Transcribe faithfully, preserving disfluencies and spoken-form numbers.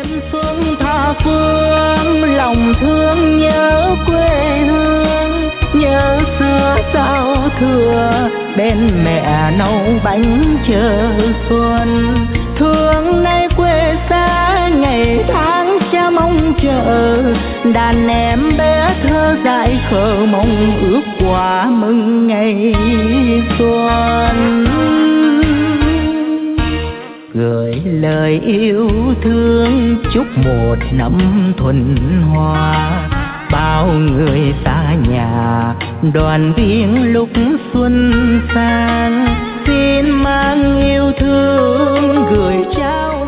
xuân tha phương, lòng thương nhớ quê hương, nhớ xưa giao thừa bên mẹ nấu bánh chờ xuân. Thương nay quê xa ngày tháng cha mong chờ, đàn em bé thơ dại khờ mong ước quả mừng ngày xuân. Gửi lời yêu thương chúc một năm thuần hoa, bao người xa nhà đoàn viên lúc xuân sang, xin mang yêu thương gửi trao